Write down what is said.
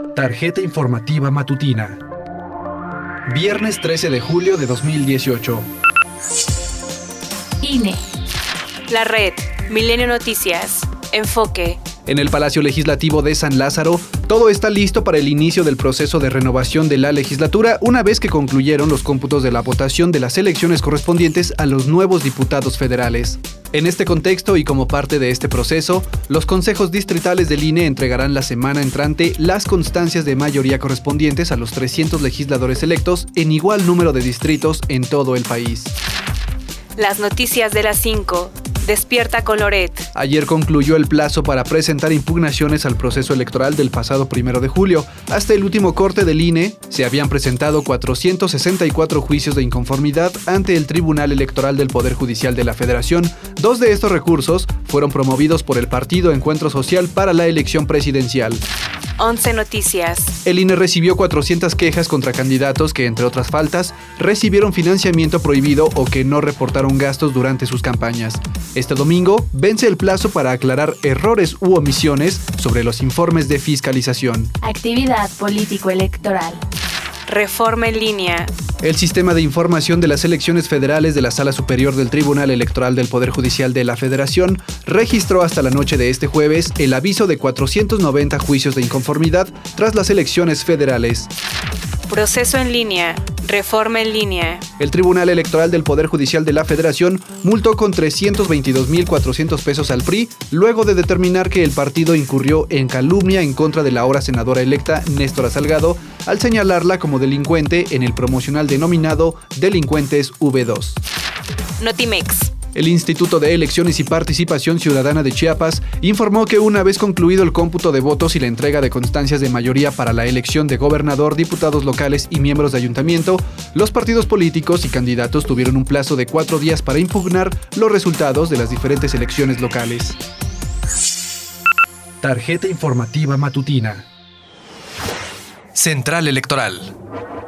Tarjeta informativa matutina. Viernes 13 de julio de 2018. INE. La Red. Milenio Noticias. Enfoque. En el Palacio Legislativo de San Lázaro, todo está listo para el inicio del proceso de renovación de la legislatura una vez que concluyeron los cómputos de la votación de las elecciones correspondientes a los nuevos diputados federales. En este contexto y como parte de este proceso, los consejos distritales del INE entregarán la semana entrante las constancias de mayoría correspondientes a los 300 legisladores electos en igual número de distritos en todo el país. Las noticias de las 5. Despierta con Loret. Ayer concluyó el plazo para presentar impugnaciones al proceso electoral del pasado 1 de julio. Hasta el último corte del INE, se habían presentado 464 juicios de inconformidad ante el Tribunal Electoral del Poder Judicial de la Federación. 2 de estos recursos fueron promovidos por el Partido Encuentro Social para la elección presidencial. 11 Noticias. El INE recibió 400 quejas contra candidatos que, entre otras faltas, recibieron financiamiento prohibido o que no reportaron gastos durante sus campañas. Este domingo vence el plazo para aclarar errores u omisiones sobre los informes de fiscalización. Actividad político-electoral. Reforma en línea. El sistema de información de las elecciones federales de la Sala Superior del Tribunal Electoral del Poder Judicial de la Federación registró hasta la noche de este jueves el aviso de 490 juicios de inconformidad tras las elecciones federales. Proceso en línea. Reforma en línea. El Tribunal Electoral del Poder Judicial de la Federación multó con 322,400 pesos al PRI luego de determinar que el partido incurrió en calumnia en contra de la ahora senadora electa Néstora Salgado al señalarla como delincuente en el promocional denominado Delincuentes V2. Notimex. El Instituto de Elecciones y Participación Ciudadana de Chiapas informó que una vez concluido el cómputo de votos y la entrega de constancias de mayoría para la elección de gobernador, diputados locales y miembros de ayuntamiento, los partidos políticos y candidatos tuvieron un plazo de 4 días para impugnar los resultados de las diferentes elecciones locales. Tarjeta informativa matutina. Central Electoral.